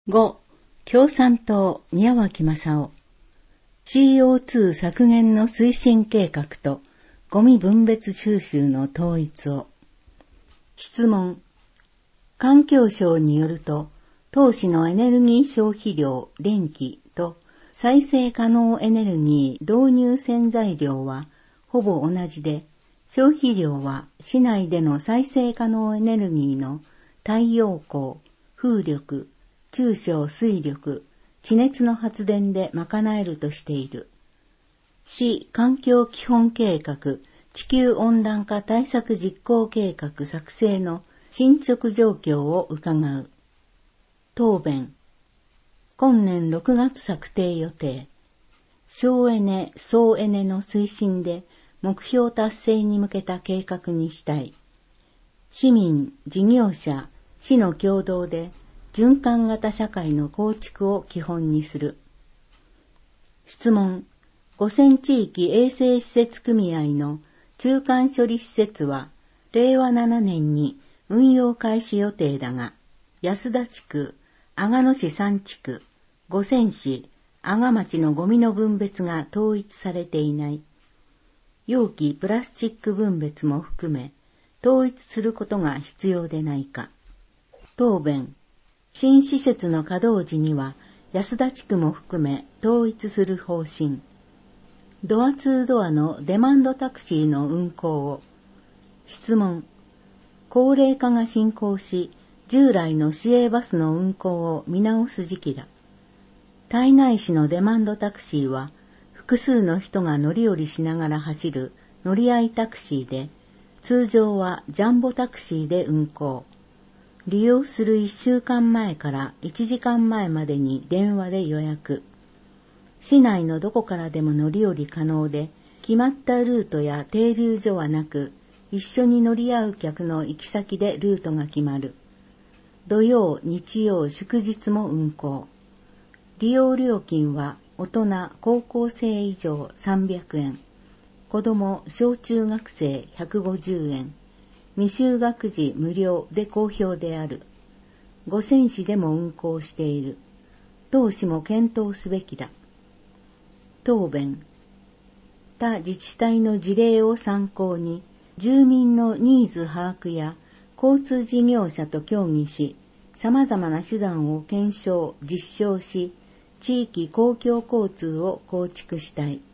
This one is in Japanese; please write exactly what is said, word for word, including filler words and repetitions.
ご. 共産党宮脇正夫 シーオーツー 削減の推進計画とゴミ分別収集の統一を。質問。環境省によると、当市のエネルギー消費量、電気と再生可能エネルギー導入潜在量はほぼ同じで、消費量は市内での再生可能エネルギーの太陽光、風力、中小水力、地熱の発電で賄えるとしている。市環境基本計画地球温暖化対策実行計画作成の進捗状況を伺う。答弁。今年ろくがつ策定予定。省エネ・総エネの推進で目標達成に向けた計画にしたい。市民、事業者、市の共同で循環型社会の構築を基本にする。質問。五泉地域衛生施設組合の中間処理施設はれいわななねんに運用開始予定だが、安田地区、阿賀野市さん地区、五泉市、阿賀町のゴミの分別が統一されていない。容器プラスチック分別も含め統一することが必要でないか。答弁。新施設の稼働時には安田地区も含め統一する方針。ドアツードアのデマンドタクシーの運行を。質問。高齢化が進行し、従来の市営バスの運行を見直す時期だ。胎内市のデマンドタクシーは、複数の人が乗り降りしながら走る乗り合いタクシーで、通常はジャンボタクシーで運行。利用するいっしゅうかんまえからいちじかんまえまでに電話で予約。市内のどこからでも乗り降り可能で、決まったルートや停留所はなく、一緒に乗り合う客の行き先でルートが決まる。土曜、日曜、祝日も運行。利用料金は大人、高校生以上さんびゃくえん、子供、小中学生ひゃくごじゅうえん、未就学児無料で好評である。五泉市でも運行している。当市も検討すべきだ。答弁。他自治体の事例を参考に、住民のニーズ把握や交通事業者と協議し、様々な手段を検証、実証し、地域公共交通を構築したい。